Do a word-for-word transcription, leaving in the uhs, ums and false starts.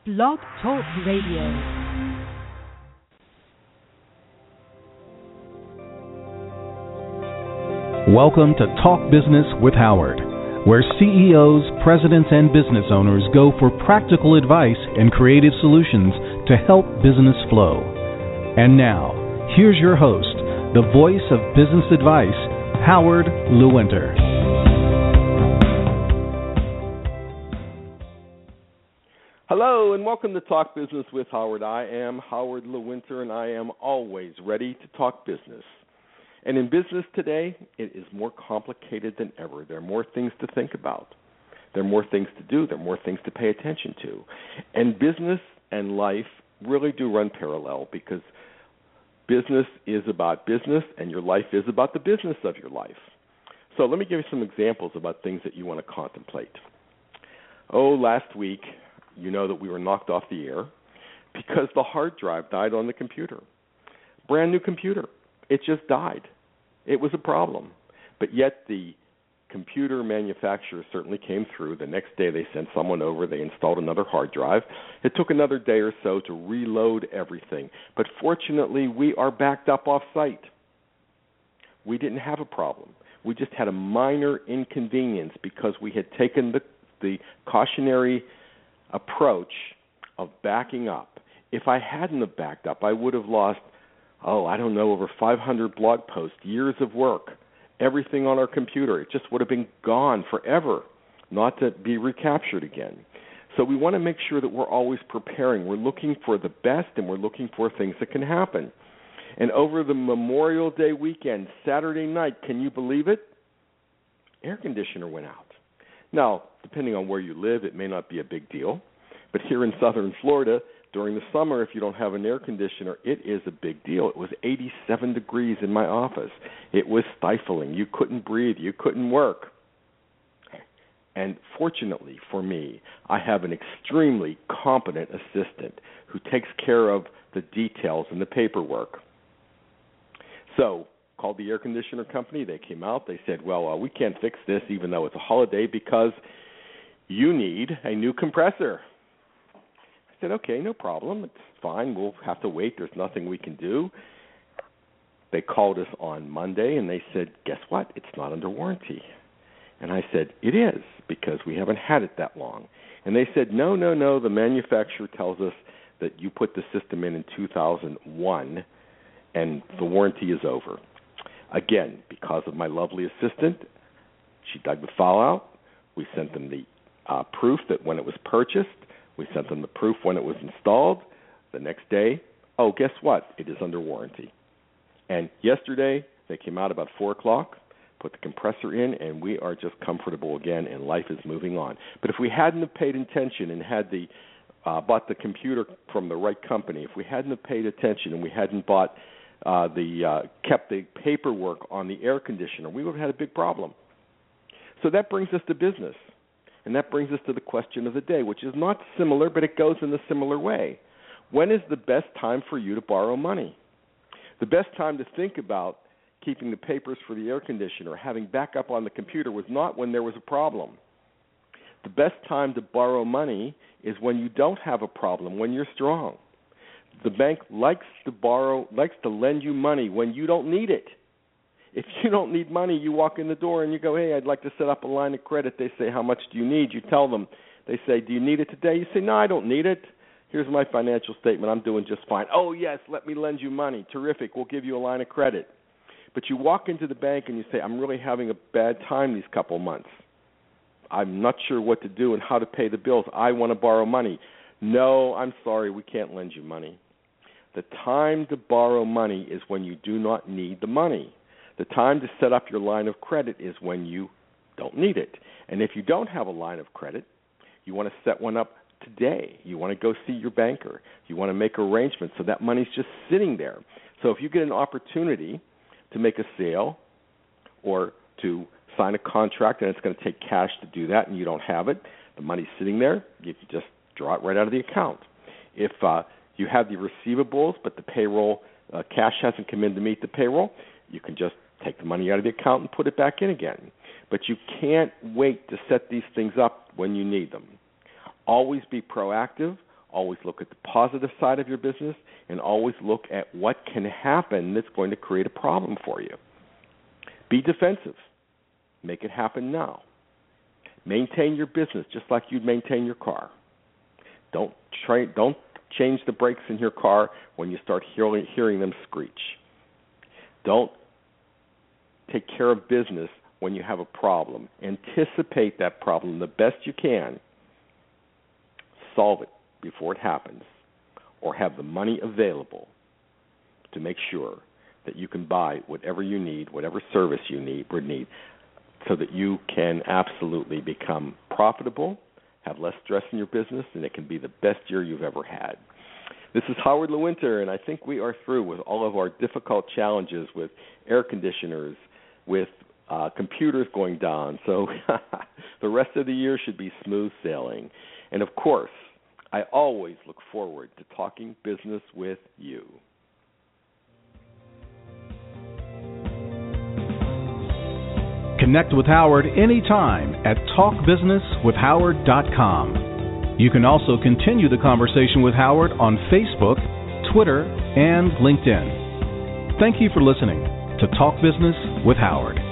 Blog Talk Radio. Welcome to Talk Business with Howard, where C E Os, presidents, and business owners go for practical advice and creative solutions to help business flow. And now, here's your host, the voice of business advice, Howard Lewinter. Hello, and welcome to Talk Business with Howard. I am Howard Lewinter, and I am always ready to talk business. And in business today, it is more complicated than ever. There are more things to think about. There are more things to do. There are more things to pay attention to. And business and life really do run parallel because business is about business and your life is about the business of your life. So let me give you some examples about things that you want to contemplate. Oh, last week, you know that we were knocked off the air because the hard drive died on the computer. Brand new computer. It just died. It was a problem. But yet the computer manufacturer certainly came through. The next day they sent someone over. They installed another hard drive. It took another day or so to reload everything. But fortunately, we are backed up off-site. We didn't have a problem. We just had a minor inconvenience because we had taken the, the cautionary approach of backing up. If I hadn't have backed up, I would have lost, oh, I don't know, over five hundred blog posts, years of work, everything on our computer. It just would have been gone forever, not to be recaptured again. So we want to make sure that we're always preparing. We're looking for the best, and we're looking for things that can happen. And over the Memorial Day weekend, Saturday night, can you believe it? Air conditioner went out. Now, depending on where you live, it may not be a big deal. But here in southern Florida, during the summer, if you don't have an air conditioner, it is a big deal. It was eighty-seven degrees in my office. It was stifling. You couldn't breathe. You couldn't work. And fortunately for me, I have an extremely competent assistant who takes care of the details and the paperwork. So, called the air conditioner company. They came out. They said, well, uh, we can't fix this even though it's a holiday because you need a new compressor. I said, okay, no problem. It's fine. We'll have to wait. There's nothing we can do. They called us on Monday, and they said, guess what? It's not under warranty. And I said, it is because we haven't had it that long. And they said, no, no, no. The manufacturer tells us that you put the system in in two thousand one, and the warranty is over. Again, because of my lovely assistant, she dug the file out. We sent them the uh, proof that when it was purchased. We sent them the proof when it was installed. The next day, oh, guess what? It is under warranty. And yesterday, they came out about four o'clock, put the compressor in, and we are just comfortable again, and life is moving on. But if we hadn't have paid attention and had the uh, bought the computer from the right company, if we hadn't have paid attention and we hadn't bought Uh, the uh, kept the paperwork on the air conditioner, we would have had a big problem. So that brings us to business, and that brings us to the question of the day, which is not similar, but it goes in a similar way. When is the best time for you to borrow money? The best time to think about keeping the papers for the air conditioner, having backup on the computer, was not when there was a problem. The best time to borrow money is when you don't have a problem, when you're strong. The bank likes to borrow, likes to lend you money when you don't need it. If you don't need money, you walk in the door and you go, hey, I'd like to set up a line of credit. They say, how much do you need? You tell them. They say, do you need it today? You say, no, I don't need it. Here's my financial statement. I'm doing just fine. Oh, yes, let me lend you money. Terrific. We'll give you a line of credit. But you walk into the bank and you say, I'm really having a bad time these couple months. I'm not sure what to do and how to pay the bills. I want to borrow money. No, I'm sorry, we can't lend you money. The time to borrow money is when you do not need the money. The time to set up your line of credit is when you don't need it. And if you don't have a line of credit, you want to set one up today. You want to go see your banker. You want to make arrangements so that money's just sitting there. So if you get an opportunity to make a sale or to sign a contract and it's going to take cash to do that and you don't have it, the money's sitting there, you can just draw it right out of the account. If uh, you have the receivables, but the payroll, uh, cash hasn't come in to meet the payroll, you can just take the money out of the account and put it back in again. But you can't wait to set these things up when you need them. Always be proactive. Always look at the positive side of your business, and always look at what can happen that's going to create a problem for you. Be defensive. Make it happen now. Maintain your business just like you'd maintain your car. Don't try, don't change the brakes in your car when you start hearing, hearing them screech. Don't take care of business when you have a problem. Anticipate that problem the best you can. Solve it before it happens, or have the money available to make sure that you can buy whatever you need, whatever service you need, or need, so that you can absolutely become profitable, have less stress in your business, and it can be the best year you've ever had. This is Howard Lewinter, and I think we are through with all of our difficult challenges with air conditioners, with uh, computers going down. So the rest of the year should be smooth sailing. And, of course, I always look forward to talking business with you. Connect with Howard anytime at talk business with howard dot com. You can also continue the conversation with Howard on Facebook, Twitter, and LinkedIn. Thank you for listening to Talk Business with Howard.